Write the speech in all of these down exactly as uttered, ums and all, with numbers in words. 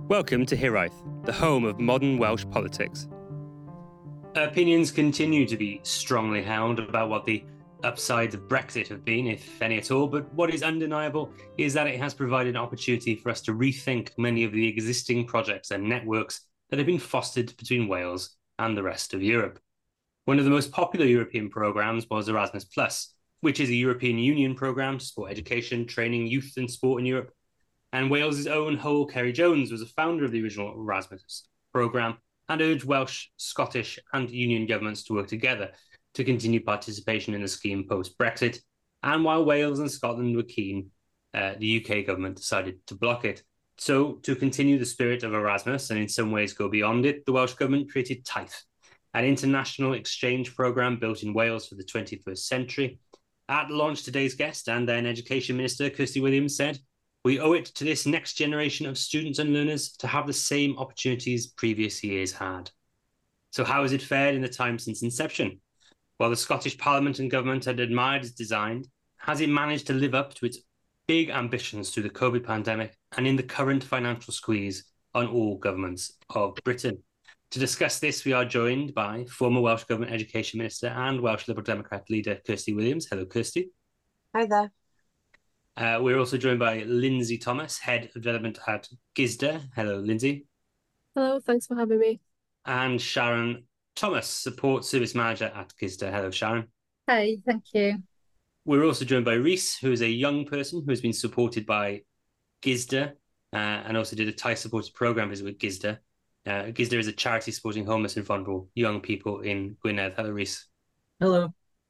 Welcome to Hiraeth, the home of modern Welsh politics. Opinions continue to be strongly held about what the upsides of Brexit have been, if any at all, but what is undeniable is that it has provided an opportunity for us to rethink many of the existing projects and networks that have been fostered between Wales and the rest of Europe. One of the most popular European programmes was Erasmus Plus, which is a European Union programme to support education, training, youth and sport in Europe. And Wales's own Hywel Ceri-Jones was a founder of the original Erasmus programme and urged Welsh, Scottish and Union governments to work together to continue participation in the scheme post-Brexit. And while Wales and Scotland were keen, uh, the U K government decided to block it. So to continue the spirit of Erasmus and in some ways go beyond it, the Welsh government created TAIF, an international exchange programme built in Wales for the twenty-first century. At launch, today's guest and then Education Minister Kirsty Williams said, "We owe it to this next generation of students and learners to have the same opportunities previous years had." So how has it fared in the time since inception? While the Scottish Parliament and government had admired its design, has it managed to live up to its big ambitions through the COVID pandemic and in the current financial squeeze on all governments of Britain? To discuss this, we are joined by former Welsh Government Education Minister and Welsh Liberal Democrat leader Kirsty Williams. Hello, Kirsty. Hi there. Uh, we're also joined by Lindsay Thomas, Head of Development at GISDA. Hello, Lindsay. Hello, thanks for having me. And Sharon Thomas, Support Service Manager at GISDA. Hello, Sharon. Hey, thank you. We're also joined by Rhys, who is a young person who has been supported by GISDA uh, and also did a TAIF supported programme visit with GISDA. Uh, GISDA is a charity supporting homeless and vulnerable young people in Gwynedd. Hello, Rhys. Hello.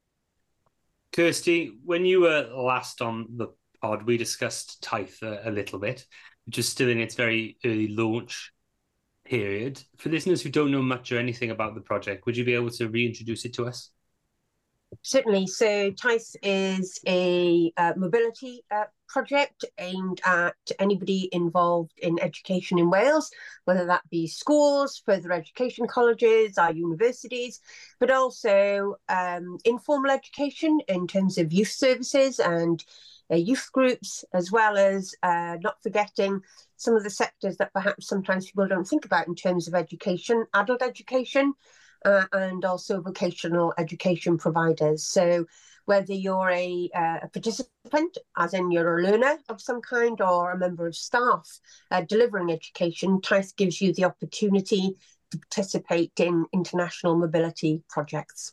Kirsty, when you were last on the pod, we discussed TAIF a, a little bit, which is still in its very early launch period. For listeners who don't know much or anything about the project, would you be able to reintroduce it to us? Certainly. So TAIF is a uh, mobility uh, project aimed at anybody involved in education in Wales, whether that be schools, further education colleges, our universities, but also um, informal education in terms of youth services and uh, youth groups, as well as uh, not forgetting some of the sectors that perhaps sometimes people don't think about in terms of education, adult education, Uh, and also vocational education providers. So whether you're a, uh, a participant, as in you're a learner of some kind, or a member of staff uh, delivering education, TAIF gives you the opportunity to participate in international mobility projects.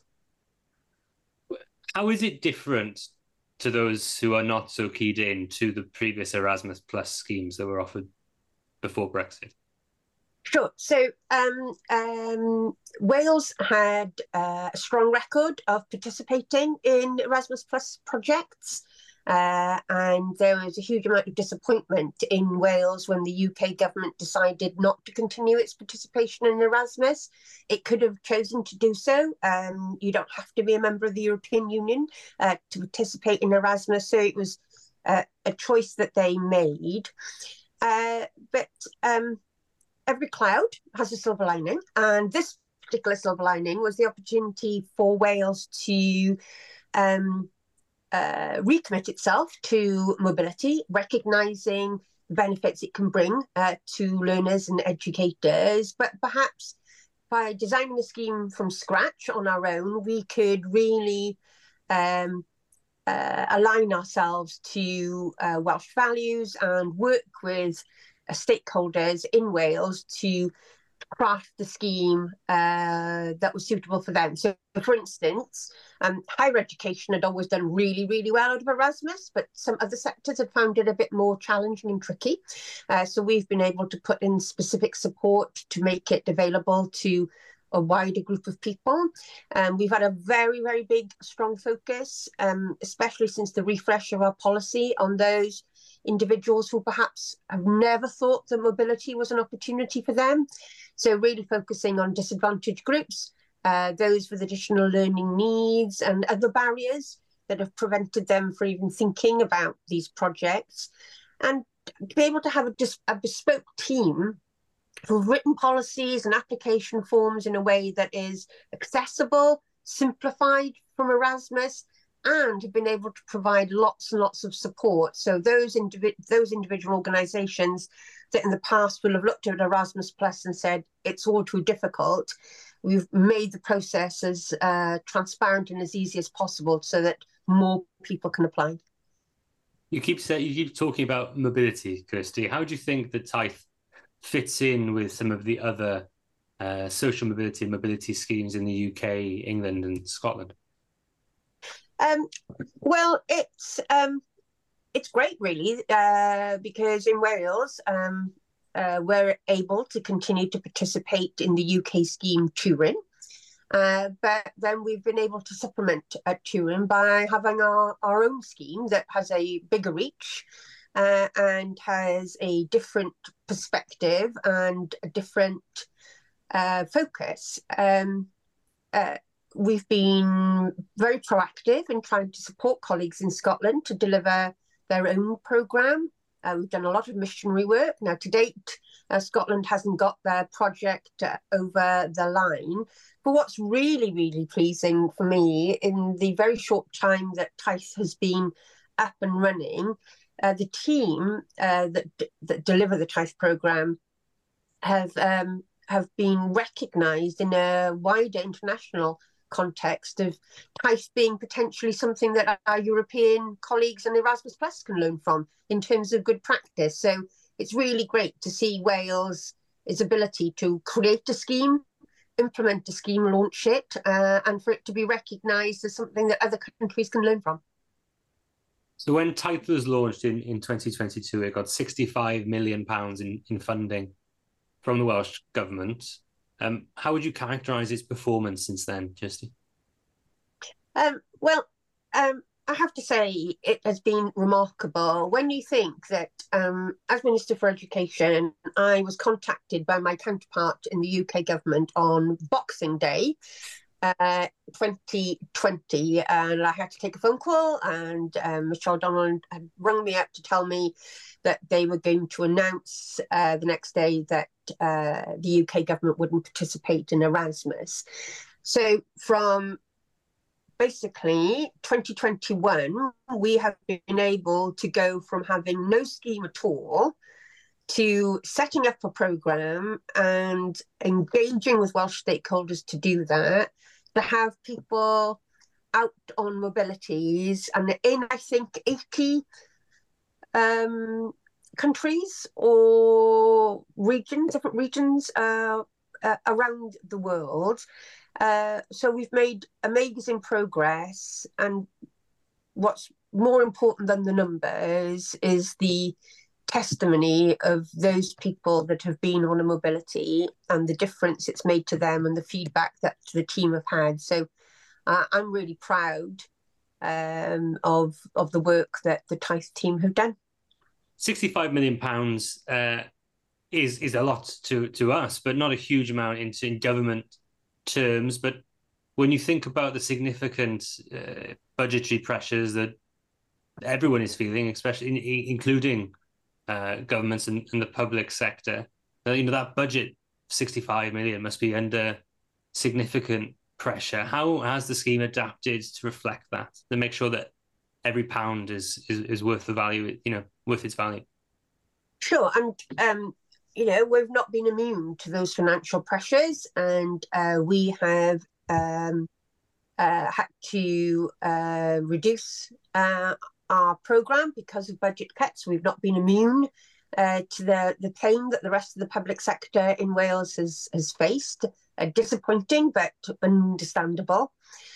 How is it different to those who are not so keyed in to the previous Erasmus Plus schemes that were offered before Brexit? Sure. So um, um, Wales had uh, a strong record of participating in Erasmus Plus projects, uh, and there was a huge amount of disappointment in Wales when the U K government decided not to continue its participation in Erasmus. It could have chosen to do so. Um, you don't have to be a member of the European Union uh, to participate in Erasmus, so it was uh, a choice that they made. Uh, but um, Every cloud has a silver lining, and this particular silver lining was the opportunity for Wales to um, uh, recommit itself to mobility, recognising the benefits it can bring uh, to learners and educators. But perhaps by designing a scheme from scratch on our own, we could really um, uh, align ourselves to uh, Welsh values and work with Uh, stakeholders in Wales to craft the scheme uh, that was suitable for them. So, for instance, um, higher education had always done really, really well out of Erasmus, but some other sectors had found it a bit more challenging and tricky. Uh, so we've been able to put in specific support to make it available to a wider group of people. Um, we've had a very, very big, strong focus, um, especially since the refresh of our policy, on those individuals who perhaps have never thought that mobility was an opportunity for them. So really focusing on disadvantaged groups, uh, those with additional learning needs and other barriers that have prevented them from even thinking about these projects. And to be able to have a, just a bespoke team who've written policies and application forms in a way that is accessible, simplified from Erasmus, and have been able to provide lots and lots of support. So those indivi- those individual organisations that in the past will have looked at Erasmus Plus and said it's all too difficult, we've made the process as uh, transparent and as easy as possible so that more people can apply. You keep say, you keep talking about mobility, Kirsty. How do you think the TIFE fits in with some of the other uh, social mobility and mobility schemes in the U K, England, and Scotland? Um, well, it's um, it's great, really, uh, because in Wales, um, uh, we're able to continue to participate in the U K scheme Turin. Uh, but then we've been able to supplement at Turin by having our, our own scheme that has a bigger reach uh, and has a different perspective and a different uh, focus. Um, uh, we've been very proactive in trying to support colleagues in Scotland to deliver their own programme. Uh, we've done a lot of missionary work. Now, to date, uh, Scotland hasn't got their project uh, over the line. But what's really, really pleasing for me, in the very short time that TIFE has been up and running, uh, the team uh, that that deliver the TIFE programme have um, have been recognised in a wider international context of TIFE being potentially something that our European colleagues and Erasmus Plus can learn from in terms of good practice. So it's really great to see Wales' ability to create a scheme, implement a scheme, launch it, uh, and for it to be recognised as something that other countries can learn from. So when TIFE was launched in, in twenty twenty-two, it got sixty-five million pounds in, in funding from the Welsh Government. Um, how would you characterise its performance since then, Kirsty? Um, well, um, I have to say it has been remarkable. When you think that um, as Minister for Education, I was contacted by my counterpart in the U K government on Boxing Day, uh, twenty twenty, and I had to take a phone call, and um, Michelle O'Donnell had rung me up to tell me that they were going to announce uh, the next day that uh, the U K government wouldn't participate in Erasmus. So from basically twenty twenty-one, we have been able to go from having no scheme at all to setting up a programme and engaging with Welsh stakeholders to do that, to have people out on mobilities and in, I think, eighty um, countries or regions, different regions uh, uh, around the world. Uh, so we've made amazing progress, and what's more important than the numbers is the testimony of those people that have been on a mobility and the difference it's made to them and the feedback that the team have had. So uh, I'm really proud um, of of the work that the TIFE team have done. sixty-five million pounds uh, is is a lot to, to us, but not a huge amount in, in government terms. But when you think about the significant uh, budgetary pressures that everyone is feeling, especially in, including uh, governments and, and the public sector, uh, you know, that budget sixty-five million must be under significant pressure. How has the scheme adapted to reflect that, to make sure that every pound is is, is worth the value, you know, worth its value? Sure, and um, you know, we've not been immune to those financial pressures, and uh, we have um, uh, had to uh, reduce uh, our programme because of budget cuts. We've not been immune uh, to the, the pain that the rest of the public sector in Wales has, has faced. Uh, disappointing, but understandable.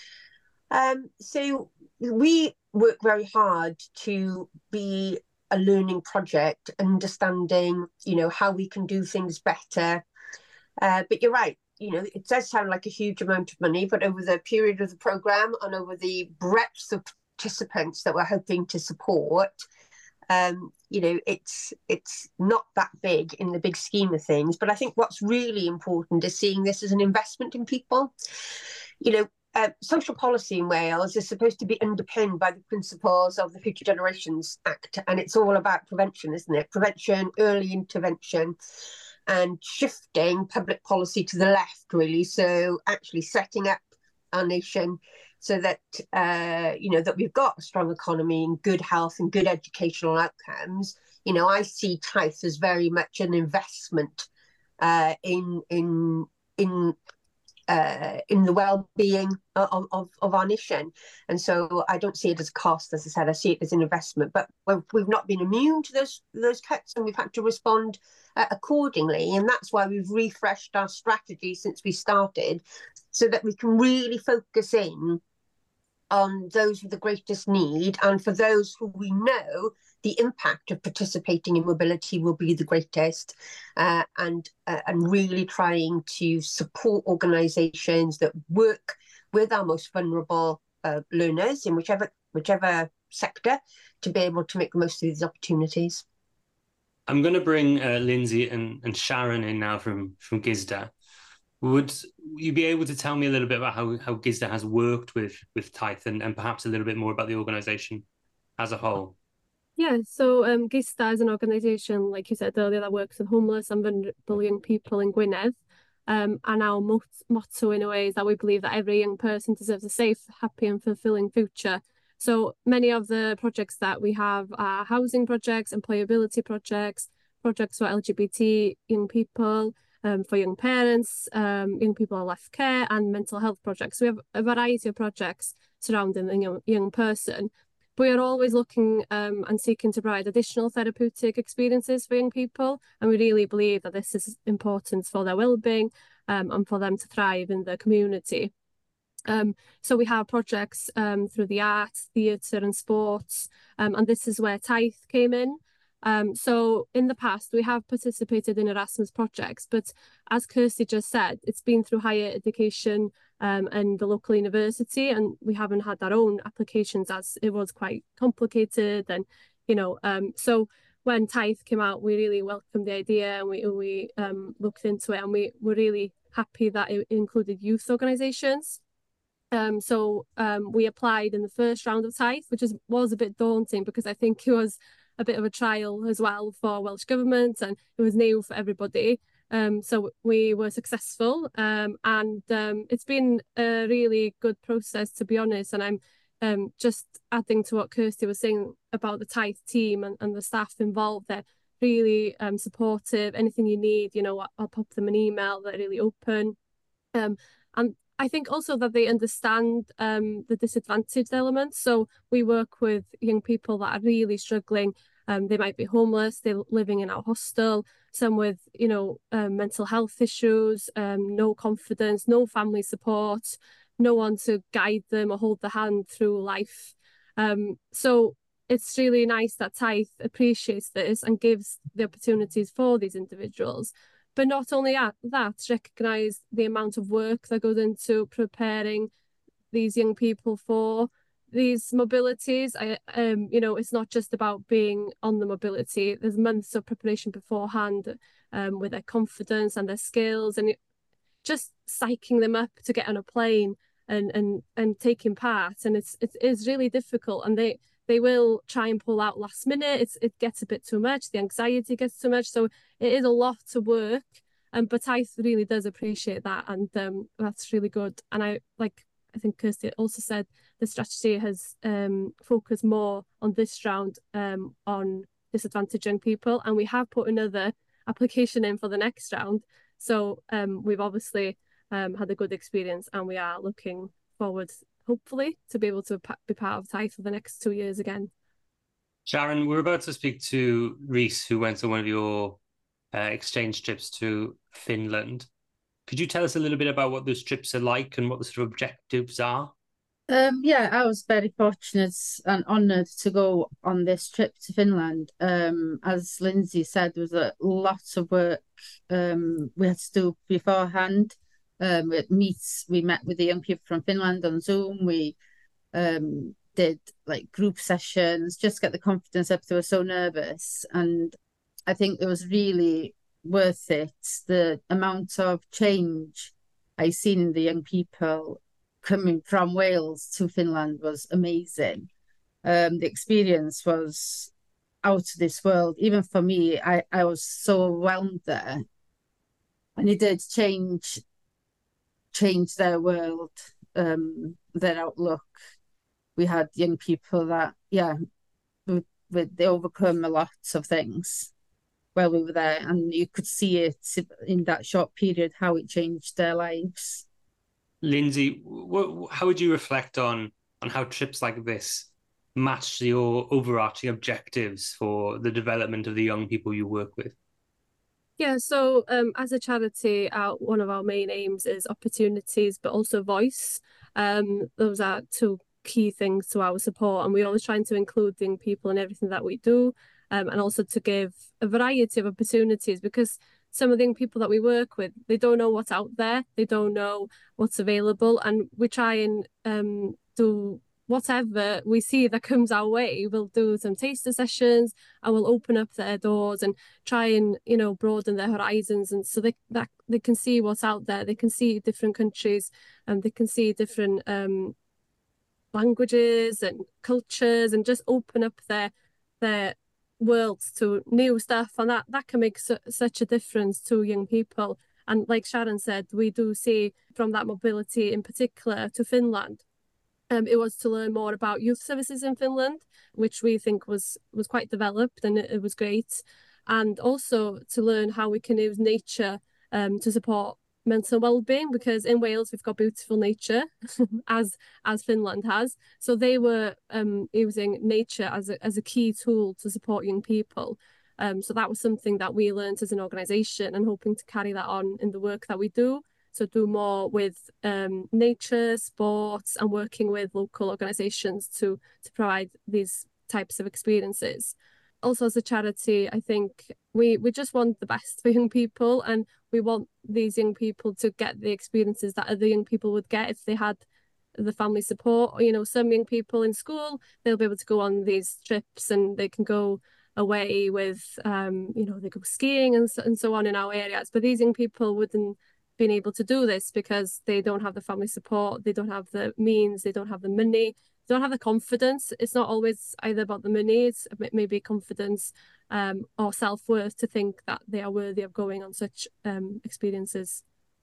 Um, so we work very hard to be a learning project, understanding, you know, how we can do things better. Uh, but you're right, you know, it does sound like a huge amount of money, but over the period of the programme and over the breadth of participants that we're hoping to support, um, you know, it's it's not that big in the big scheme of things. But I think what's really important is seeing this as an investment in people. You know, Uh, social policy in Wales is supposed to be underpinned by the principles of the Future Generations Act, and it's all about prevention, isn't it? Prevention, early intervention, and shifting public policy to the left, really. So actually setting up our nation so that uh, you know, that we've got a strong economy and good health and good educational outcomes. You know, I see Taith as very much an investment uh, in in in uh, in the well-being of, of of our nation, and so I don't see it as a cost. As I said, I see it as an investment. But we've not been immune to those those cuts, and we've had to respond uh, accordingly, and that's why we've refreshed our strategy since we started, so that we can really focus in on those with the greatest need, and for those who we know the impact of participating in mobility will be the greatest, uh, and uh, and really trying to support organisations that work with our most vulnerable uh, learners in whichever whichever sector to be able to make the most of these opportunities. I'm going to bring uh, Lindsay and, and Sharon in now from from GISDA. Would you be able to tell me a little bit about how, how GISDA has worked with, with Taith, and, and perhaps a little bit more about the organisation as a whole? Yeah, so um, GISDA is an organisation, like you said earlier, that works with homeless and vulnerable young people in Gwynedd. Um, and our mot motto, in a way, is that we believe that every young person deserves a safe, happy and fulfilling future. So many of the projects that we have are housing projects, employability projects, projects for L G B T young people, Um, for young parents, um, young people on left care, and mental health projects. So we have a variety of projects surrounding the young, young person. But we are always looking um, and seeking to provide additional therapeutic experiences for young people. And we really believe that this is important for their well-being um, and for them to thrive in the community. Um, so we have projects um, through the arts, theatre and sports, um, and this is where Taith came in. Um, so in the past, we have participated in Erasmus projects, but as Kirsty just said, it's been through higher education um, and the local university, and we haven't had our own applications as it was quite complicated. And, you know, um, so when Taith came out, we really welcomed the idea, and we, we um, looked into it, and we were really happy that it included youth organisations. Um, so um, we applied in the first round of Taith, which is, was a bit daunting because I think it was a bit of a trial as well for Welsh Government, and it was new for everybody. Um, so we were successful, um, and um, it's been a really good process, to be honest. And I'm um, just adding to what Kirsty was saying about the Taith team and, and the staff involved. They're really um, supportive. Anything you need, you know, I'll pop them an email. They're really open. Um, and I think also that they understand um, the disadvantaged elements. So we work with young people that are really struggling. Um, they might be homeless, they're living in our hostel, some with, you know, um, mental health issues, um, no confidence, no family support, no one to guide them or hold their hand through life. Um, so it's really nice that Taith appreciates this and gives the opportunities for these individuals. But not only that, recognise the amount of work that goes into preparing these young people for these mobilities. I, um, you know, it's not just about being on the mobility. There's months of preparation beforehand um, with their confidence and their skills, and it, just psyching them up to get on a plane and and and taking part. And it's it is really difficult, and they. They will try and pull out last minute. It's, it gets a bit too much. The anxiety gets too much. So it is a lot to work. Um, but Taith really does appreciate that. And um, that's really good. And I like, I think Kirsty also said the strategy has um, focused more on this round um, on disadvantaged young people. And we have put another application in for the next round. So um, we've obviously um, had a good experience, and we are looking forward, hopefully, to be able to be part of Taith for the next two years again. Sharon, we're about to speak to Rhys, who went on one of your uh, exchange trips to Finland. Could you tell us a little bit about what those trips are like and what the sort of objectives are? Um, yeah, I was very fortunate and honoured to go on this trip to Finland. Um, as Lindsay said, there was a lot of work um, we had to do beforehand. Um, we meets, we met with the young people from Finland on Zoom. We um, did like group sessions, just get the confidence up. They were so nervous, and I think it was really worth it. The amount of change I seen in the young people coming from Wales to Finland was amazing. Um, the experience was out of this world. Even for me, I, I was so overwhelmed there, and it did change. change their world. um, their outlook. We had young people that, yeah, we, we, they overcome a lot of things while we were there, and you could see it in that short period how it changed their lives. Lindsay, what, how would you reflect on on how trips like this match your overarching objectives for the development of the young people you work with? Yeah, so um, as a charity, our, one of our main aims is opportunities, but also voice. Um, those are two key things to our support, and we're always trying to include young people in everything that we do, um, and also to give a variety of opportunities, because some of the young people that we work with, they don't know what's out there, they don't know what's available, and we try and um, do whatever we see that comes our way. We'll do some taster sessions, and we'll open up their doors and try and, you know, broaden their horizons, and so they that they can see what's out there. They can see different countries, and they can see different um, languages and cultures, and just open up their their worlds to new stuff, and that that can make su such a difference to young people. And like Sharon said, we do see from that mobility in particular to Finland, um, it was to learn more about youth services in Finland, which we think was was quite developed, and it, it was great, and also to learn how we can use nature um, to support mental well-being, because in Wales we've got beautiful nature as as Finland has. So they were um, using nature as a, as a key tool to support young people. Um, so that was something that we learned as an organisation, and hoping to carry that on in the work that we do. So do more with um, nature, sports, and working with local organisations to to provide these types of experiences. Also, as a charity, I think we we just want the best for young people, and we want these young people to get the experiences that other young people would get if they had the family support. You know, some young people in school, they'll be able to go on these trips, and they can go away with, um, you know, they go skiing and so, and so on in our areas. But these young people wouldn't been able to do this because they don't have the family support, they don't have the means, they don't have the money, they don't have the confidence. It's not always either about the money, it's maybe confidence um, or self-worth to think that they are worthy of going on such um, experiences.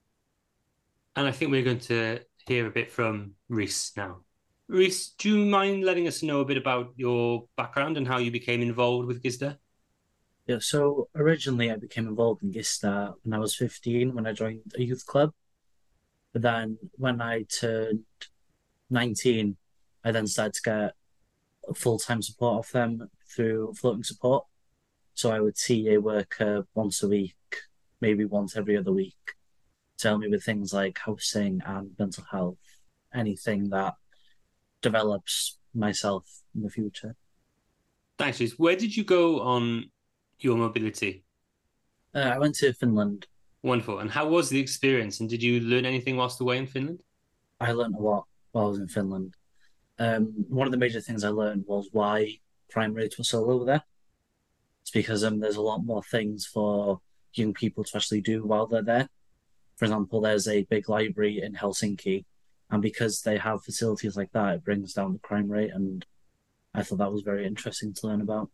And I think we're going to hear a bit from Rhys now. Rhys, do you mind letting us know a bit about your background and how you became involved with GISDA? Yeah, so originally I became involved in GISDA when I was fifteen, when I joined a youth club. But then when I turned nineteen, I then started to get full-time support off them through floating support. So I would see a worker once a week, maybe once every other week, to help me with things like housing and mental health, anything that develops myself in the future. Thanks, Rhys. Where did you go on your mobility? Uh, I went to Finland. Wonderful. And how was the experience? And did you learn anything whilst away in Finland? I learned a lot while I was in Finland. Um, one of the major things I learned was why crime rates were so low there. It's because um, there's a lot more things for young people to actually do while they're there. For example, there's a big library in Helsinki, and because they have facilities like that, it brings down the crime rate, and I thought that was very interesting to learn about.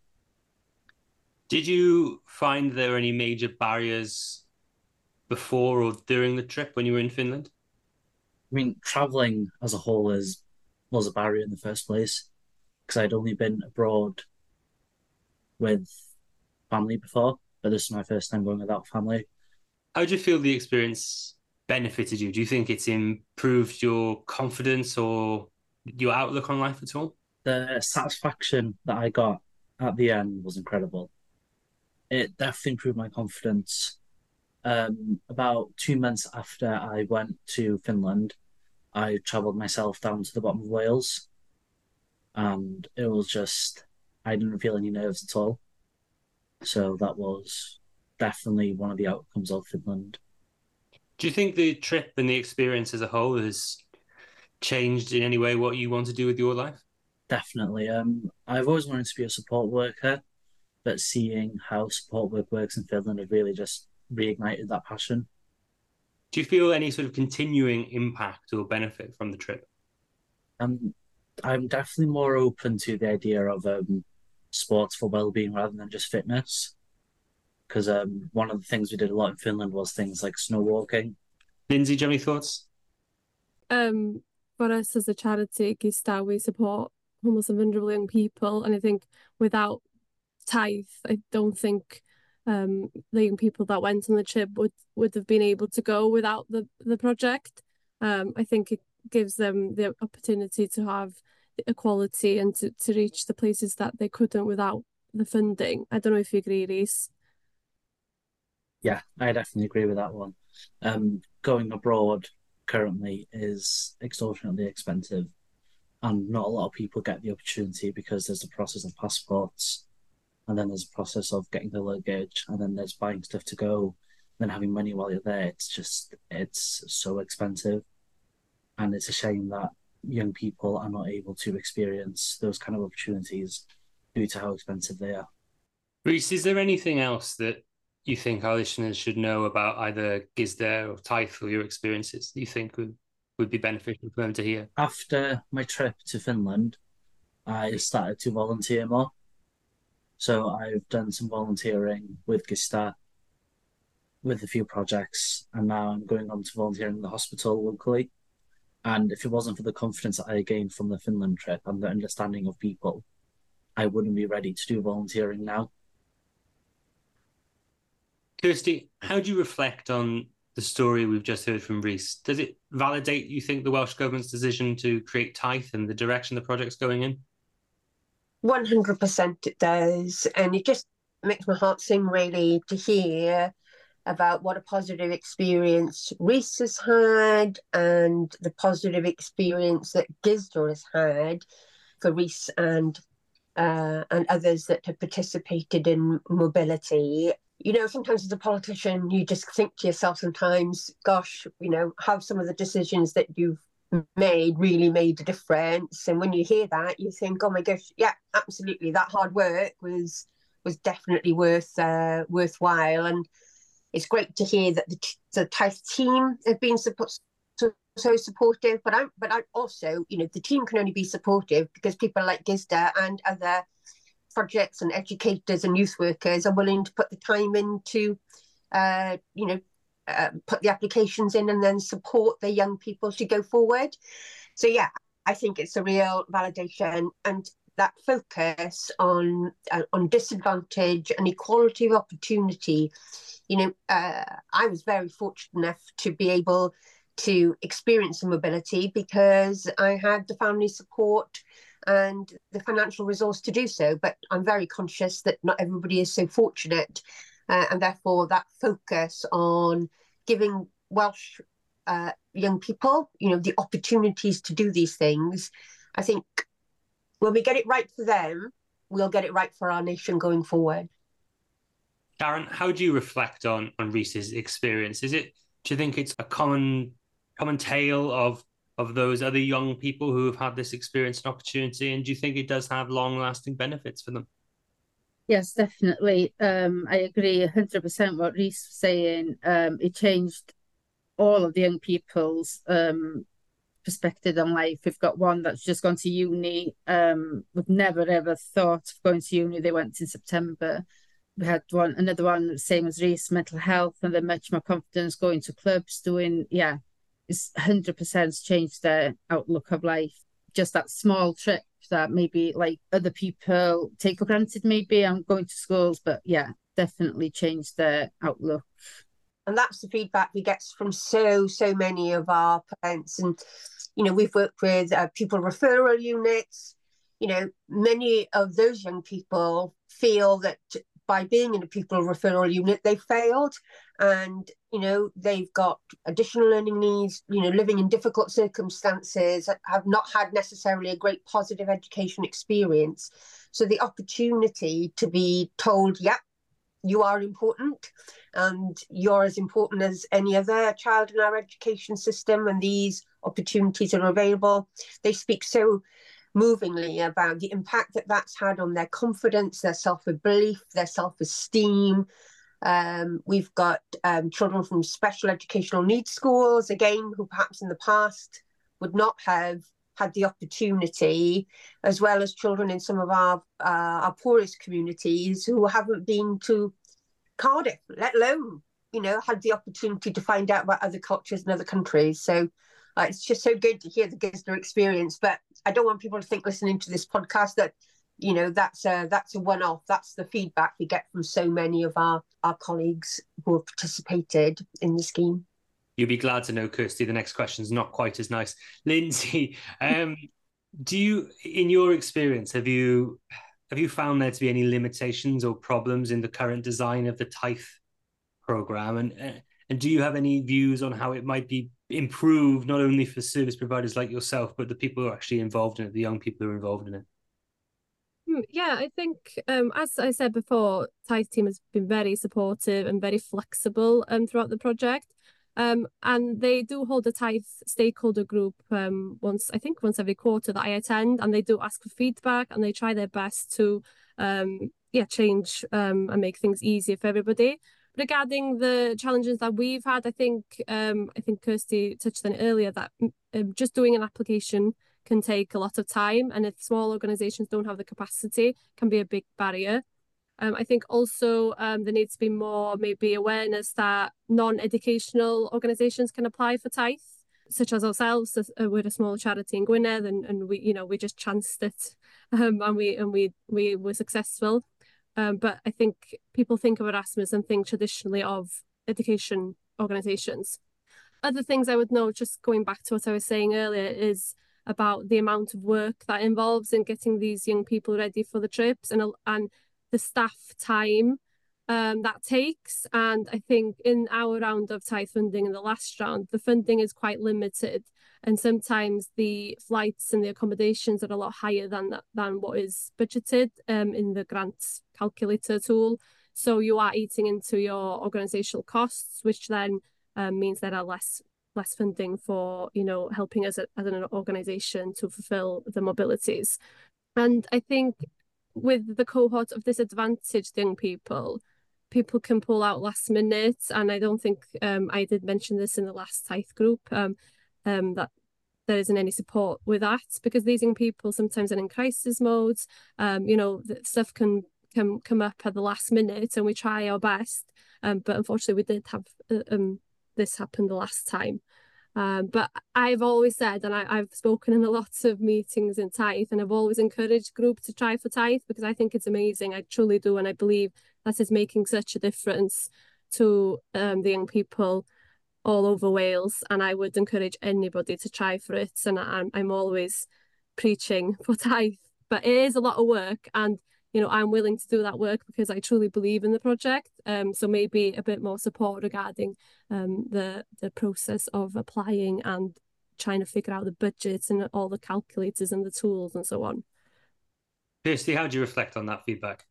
Did you find there any major barriers before or during the trip when you were in Finland? I mean, traveling as a whole is was a barrier in the first place, because I'd only been abroad with family before, but this is my first time going without family. How do you feel the experience benefited you? Do you think it's improved your confidence or your outlook on life at all? The satisfaction that I got at the end was incredible. It definitely improved my confidence. Um, about two months after I went to Finland, I travelled myself down to the bottom of Wales, and it was just, I didn't feel any nerves at all. So that was definitely one of the outcomes of Finland. Do you think the trip and the experience as a whole has changed in any way what you want to do with your life? Definitely. Um, I've always wanted to be a support worker, but seeing how support work works in Finland has really just reignited that passion. Do you feel any sort of continuing impact or benefit from the trip? Um, I'm definitely more open to the idea of um, sports for well-being rather than just fitness. Because um, one of the things we did a lot in Finland was things like snow walking. Lindsay, do you have any thoughts? Um, for us as a charity, Gista, we support homeless and vulnerable young people. And I think without Taith, I don't think um, the young people that went on the trip would, would have been able to go without the, the project. Um, I think it gives them the opportunity to have equality and to, to reach the places that they couldn't without the funding. I don't know if you agree, Rhys. Yeah, I definitely agree with that one. Um, going abroad currently is extortionately expensive, and not a lot of people get the opportunity because there's the process of passports, and then there's a process of getting the luggage, and then there's buying stuff to go, then having money while you're there. It's just, it's so expensive. And it's a shame that young people are not able to experience those kind of opportunities due to how expensive they are. Rhys, is there anything else that you think our listeners should know about either GISDA or Taith or your experiences that you think would, would be beneficial for them to hear? After my trip to Finland, I started to volunteer more. So I've done some volunteering with GISDA, with a few projects, and now I'm going on to volunteering in the hospital locally. And if it wasn't for the confidence that I gained from the Finland trip and the understanding of people, I wouldn't be ready to do volunteering now. Kirsty, how do you reflect on the story we've just heard from Rhys? Does it validate, you think, the Welsh Government's decision to create Taith and the direction the project's going in? one hundred percent it does. And it just makes my heart sing, really, to hear about what a positive experience Rhys has had and the positive experience that GISDA has had for Rhys and uh, and others that have participated in mobility. You know, sometimes as a politician, you just think to yourself sometimes, gosh, you know, have some of the decisions that you've made really made a difference. And when you hear that, you think, oh my gosh, yeah, absolutely, that hard work was was definitely worth uh, worthwhile. And it's great to hear that the, the Taith team have been support, so, so supportive, but I'm but I also, you know, the team can only be supportive because people like GISDA and other projects and educators and youth workers are willing to put the time in to, uh, you know, uh, put the applications in and then support the young people to go forward. So yeah, I think it's a real validation, and that focus on uh, on disadvantage and equality of opportunity. You know, uh, I was very fortunate enough to be able to experience mobility because I had the family support and the financial resource to do so. But I'm very conscious that not everybody is so fortunate. Uh, and therefore, that focus on giving Welsh uh, young people, you know, the opportunities to do these things, I think when we get it right for them, we'll get it right for our nation going forward. Darren, how do you reflect on, on Rhys's experience? Is it, do you think it's a common common tale of of those other young people who have had this experience and opportunity? And do you think it does have long-lasting benefits for them? Yes, definitely. Um, I agree one hundred percent what Rhys was saying. Um, it changed all of the young people's um, perspective on life. We've got one that's just gone to uni. Um, we've never, ever thought of going to uni. They went in September. We had one, another one, same as Rhys, mental health, and then much more confidence, going to clubs, doing, yeah, it's one hundred percent changed their outlook of life. Just that small trip that maybe like other people take for granted, maybe I'm going to schools, but yeah, definitely changed their outlook. And that's the feedback we get from so, so many of our parents. And, you know, we've worked with uh, pupil referral units. You know, many of those young people feel that by being in a pupil referral unit, they failed, and, you know, they've got additional learning needs, you know, living in difficult circumstances, have not had necessarily a great positive education experience. So the opportunity to be told, yeah, you are important and you're as important as any other child in our education system, and these opportunities are available. They speak so movingly about the impact that that's had on their confidence, their self-belief, their self-esteem. Um, we've got um, children from special educational needs schools, again, who perhaps in the past would not have had the opportunity, as well as children in some of our, uh, our poorest communities who haven't been to Cardiff, let alone, you know, had the opportunity to find out about other cultures and other countries. So Uh, it's just so good to hear the GISDA experience. But I don't want people to think listening to this podcast that, you know, that's a, that's a one-off. That's the feedback we get from so many of our, our colleagues who have participated in the scheme. You'll be glad to know, Kirsty, the next question is not quite as nice. Lindsay, um, do you, in your experience, have you have you found there to be any limitations or problems in the current design of the TIFE programme? And, uh, and do you have any views on how it might be improved, not only for service providers like yourself, but the people who are actually involved in it, the young people who are involved in it? Yeah, I think, um, as I said before, TIFE team has been very supportive and very flexible um, throughout the project. Um, and they do hold a TIFE stakeholder group um, once, I think once every quarter that I attend, and they do ask for feedback and they try their best to um, yeah, change um, and make things easier for everybody. Regarding the challenges that we've had, I think um, I think Kirsty touched on it earlier, that um, just doing an application can take a lot of time, and if small organisations don't have the capacity, can be a big barrier. Um, I think also um, there needs to be more maybe awareness that non-educational organisations can apply for TIFE, such as ourselves. Uh, we're a small charity in Gwynedd, and, and we, you know, we just chanced it, um, and we and we we were successful. Um, but I think people think of Erasmus and think traditionally of education organisations. Other things I would note, just going back to what I was saying earlier, is about the amount of work that involves in getting these young people ready for the trips, and and the staff time um, that takes. And I think in our round of TIFE funding, in the last round, the funding is quite limited. And sometimes the flights and the accommodations are a lot higher than that, than what is budgeted um, in the grants calculator tool. So you are eating into your organisational costs, which then um, means there are less less funding for, you know, helping us as an organisation to fulfil the mobilities. And I think with the cohort of disadvantaged young people, people can pull out last minute. And I don't think um, I did mention this in the last TIFE group, um, um, that there isn't any support with that, because these young people sometimes are in crisis modes. Um, you know, stuff can, can come up at the last minute, and we try our best. Um, but unfortunately, we did have uh, um, this happen the last time. Um, but I've always said, and I, I've spoken in a lots of meetings in TIFE, and I've always encouraged group to try for TIFE, because I think it's amazing. I truly do. And I believe that is making such a difference to um, the young people all over Wales. And I would encourage anybody to try for it. And I'm, I'm always preaching for TIFE, but it is a lot of work. And you know, I'm willing to do that work because I truly believe in the project. Um, so maybe a bit more support regarding um, the the process of applying and trying to figure out the budgets and all the calculators and the tools and so on. Kirsty, how do you reflect on that feedback?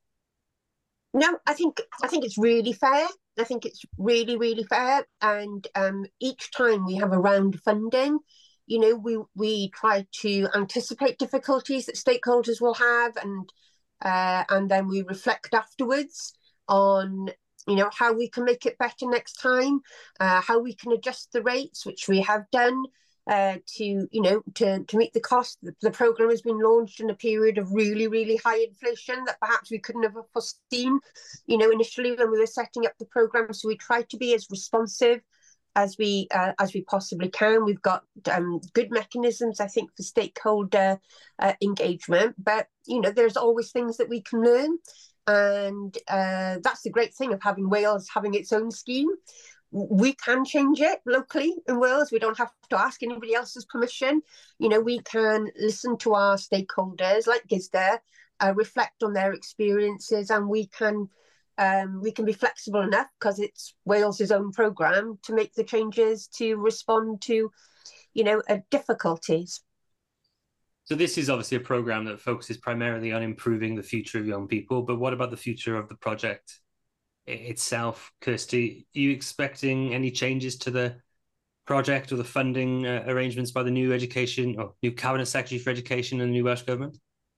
No, I think I think it's really fair. I think it's really, really fair. And um, each time we have a round of funding, you know, we we try to anticipate difficulties that stakeholders will have, and Uh, and then we reflect afterwards on, you know, how we can make it better next time, uh, how we can adjust the rates, which we have done uh, to, you know, to, to meet the cost. The, the programme has been launched in a period of really, really high inflation that perhaps we couldn't have foreseen, you know, initially when we were setting up the programme. So we try to be as responsive as we uh, as we possibly can. We've got um, good mechanisms, I think, for stakeholder uh, engagement, but you know, there's always things that we can learn, and uh, that's the great thing of having Wales having its own scheme. We can change it locally in Wales. We don't have to ask anybody else's permission. You know, we can listen to our stakeholders like GISDA, uh, reflect on their experiences, and we can Um, we can be flexible enough, because it's Wales's own programme, to make the changes to respond to, you know, uh, difficulties. So this is obviously a programme that focuses primarily on improving the future of young people, but what about the future of the project itself? Kirsty, are you expecting any changes to the project or the funding uh, arrangements by the new education or new Cabinet Secretary for Education and the new Welsh Government?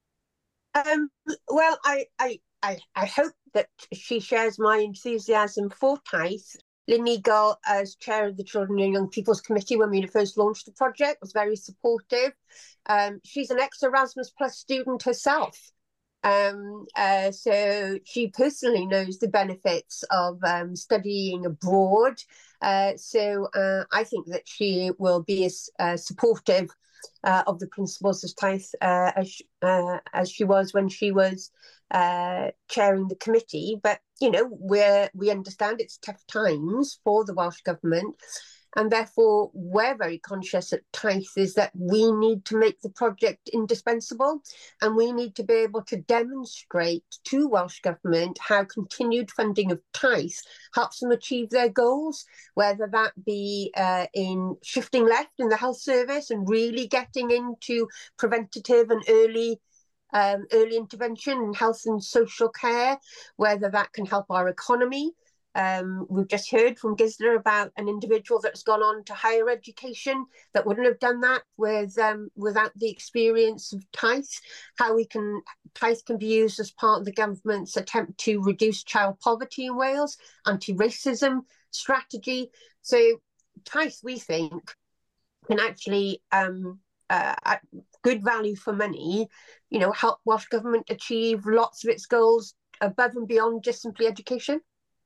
Um, well, I, I, I, I hope that she shares my enthusiasm for TIFE. Lynn Eagle, as chair of the Children and Young People's Committee when we first launched the project, was very supportive. Um, she's an ex-Erasmus Plus student herself. Um, uh, so she personally knows the benefits of um, studying abroad. Uh, so uh, I think that she will be as uh, supportive uh, of the principles of Taith uh, as, uh, as she was when she was uh, chairing the committee. But, you know, we're, we understand it's tough times for the Welsh Government. And therefore, we're very conscious at Taith is that we need to make the project indispensable, and we need to be able to demonstrate to Welsh Government how continued funding of Taith helps them achieve their goals, whether that be uh, in shifting left in the health service and really getting into preventative and early um, early intervention in health and social care, whether that can help our economy. Um, we've just heard from Gisela about an individual that's gone on to higher education that wouldn't have done that with um, without the experience of Taith. How we can Taith can be used as part of the government's attempt to reduce child poverty in Wales, anti-racism strategy. So Taith, we think, can actually um, uh, at good value for money, you know, help Welsh Government achieve lots of its goals above and beyond just simply education.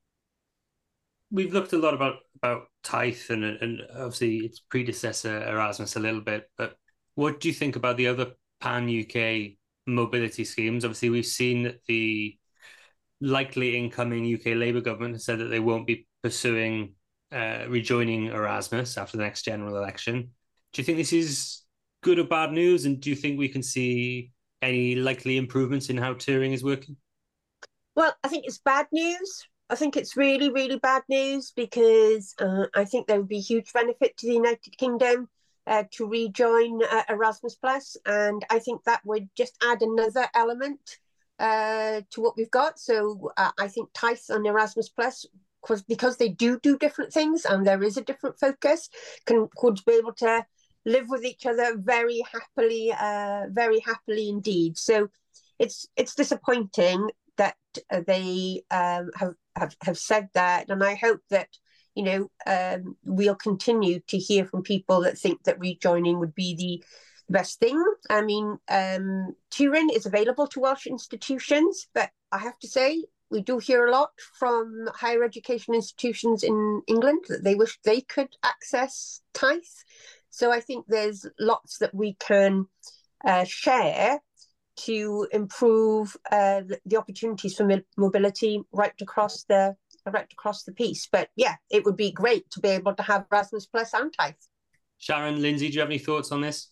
We've looked a lot about about Taith and and obviously its predecessor Erasmus a little bit, but what do you think about the other pan-U K mobility schemes? Obviously, we've seen that the likely incoming U K Labour government has said that they won't be pursuing uh, rejoining Erasmus after the next general election. Do you think this is good or bad news? And do you think we can see any likely improvements in how Turing is working? Well, I think it's bad news. I think it's really, really bad news because uh, I think there would be huge benefit to the United Kingdom uh, to rejoin uh, Erasmus Plus, and I think that would just add another element uh, to what we've got. So uh, I think Taith and Erasmus Plus, because because they do do different things and there is a different focus, can could be able to live with each other very happily, uh, very happily indeed. So it's it's disappointing that uh, they um, have, have have said that, and I hope that you know um, we'll continue to hear from people that think that rejoining would be the best thing. I mean, um, Turing is available to Welsh institutions, but I have to say we do hear a lot from higher education institutions in England that they wish they could access Taith. So I think there's lots that we can uh, share to improve uh, the, the opportunities for mobility right across the right across the piece. But yeah, it would be great to be able to have Erasmus Plus and Taith. Sharon, Lindsay, do you have any thoughts on this?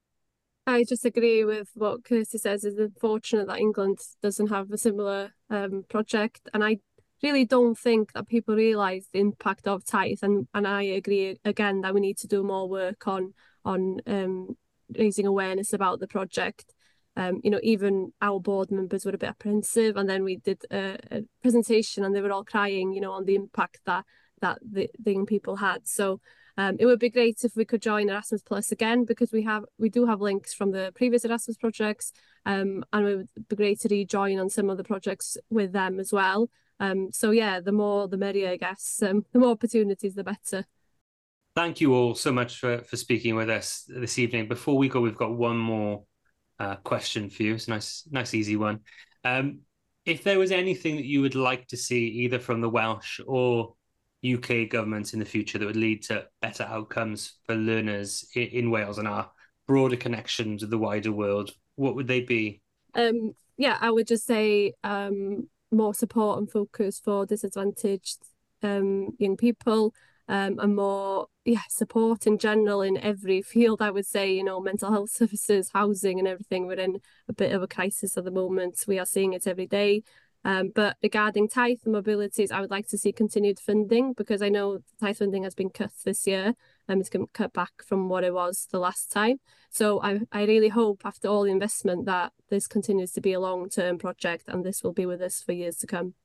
I just agree with what Kirsty says. It's unfortunate that England doesn't have a similar um, project, and I really don't think that people realise the impact of Taith. And, and I agree again that we need to do more work on on um, raising awareness about the project. Um, you know, even our board members were a bit apprehensive, and then we did a, a presentation, and they were all crying, you know, on the impact that that the, the young people had. So um, it would be great if we could join Erasmus Plus again, because we have we do have links from the previous Erasmus projects, um, and it would be great to rejoin on some of the projects with them as well. Um, so yeah, the more the merrier, I guess. Um, the more opportunities, the better. Thank you all so much for for speaking with us this evening. Before we go, we've got one more Uh, question for you. It's a nice, nice, easy one. Um, if there was anything that you would like to see either from the Welsh or U K governments in the future that would lead to better outcomes for learners in, in Wales and our broader connections with the wider world, what would they be? Um, yeah, I would just say um, more support and focus for disadvantaged um, young people, um, and more yeah support in general in every field. I would say, you know, mental health services, housing and everything. We're in a bit of a crisis at the moment. We are seeing it every day. Um, but regarding Taith and mobilities, I would like to see continued funding, because I know Taith funding has been cut this year, and it's been cut back from what it was the last time. So I, I really hope after all the investment that this continues to be a long-term project, and this will be with us for years to come.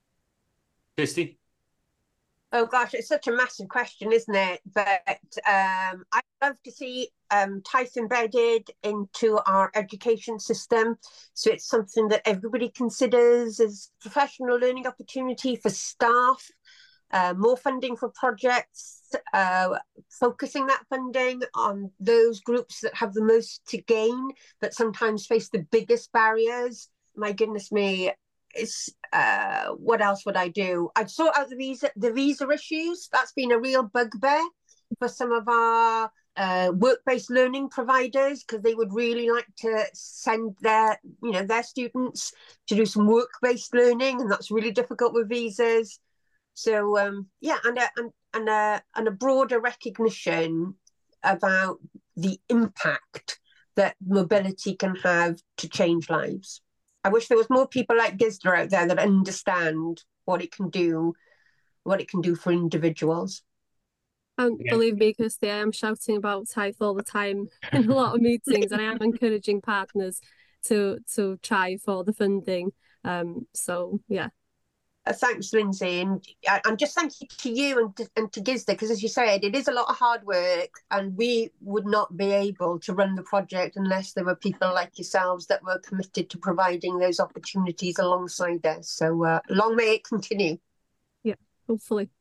Kirsty? Oh gosh, it's such a massive question, isn't it? But um, I'd love to see um, Taith embedded into our education system, so it's something that everybody considers as professional learning opportunity for staff, uh, more funding for projects, uh, focusing that funding on those groups that have the most to gain, but sometimes face the biggest barriers. my goodness me, it's uh, what else would I do? I'd sort out the visa, the visa issues. That's been a real bugbear for some of our uh, work-based learning providers, because they would really like to send their, you know, their students to do some work-based learning, and that's really difficult with visas. So um, yeah, and a, and and a and a broader recognition about the impact that mobility can have to change lives. I wish there was more people like Gisda out there that understand what it can do, what it can do for individuals. And Yeah. believe me, Kirsty, I am shouting about Taith all the time in a lot of meetings, and I am encouraging partners to to try for the funding. Um, so yeah. Uh, thanks, Lindsay, and and just thank you to you and to, and to Gisda, because as you said, it is a lot of hard work, and we would not be able to run the project unless there were people like yourselves that were committed to providing those opportunities alongside us. So uh, long may it continue. Yeah, hopefully.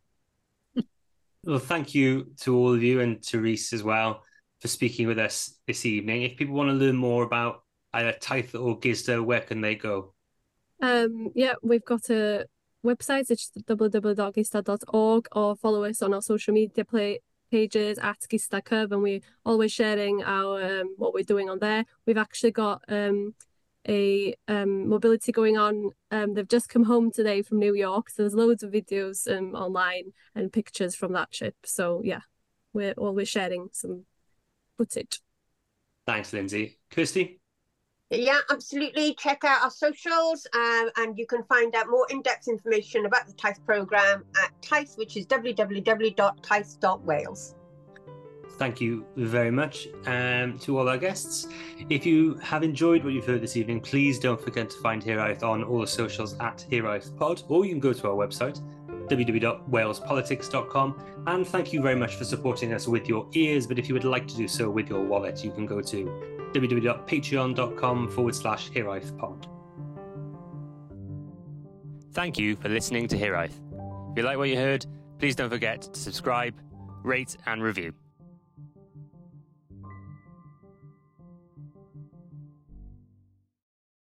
Well, thank you to all of you, and to Rhys as well, for speaking with us this evening. If people want to learn more about either Taith or Gisda, where can they go? Um, yeah, we've got a website, it's w w w dot gisda dot org, or follow us on our social media play pages at Gisda Curve, and we're always sharing our um, what we're doing on there. We've actually got um, a um, mobility going on. Um, they've just come home today from New York, so there's loads of videos um, online and pictures from that trip. So yeah, we're always sharing some footage. Thanks, Lindsay. Kirsty? Yeah, absolutely. Check out our socials, um, and you can find out more in-depth information about the Taith programme at Taith, which is w w w dot taith dot wales. Thank you very much um, to all our guests. If you have enjoyed what you've heard this evening, please don't forget to find Hiraeth on all the socials at Hiraeth Pod, or you can go to our website, w w w dot wales politics dot com. And thank you very much for supporting us with your ears, but if you would like to do so with your wallet, you can go to w w w dot patreon dot com forward slash Hiraeth Pod. Thank you for listening to Hiraeth. If you like what you heard, please don't forget to subscribe, rate and review.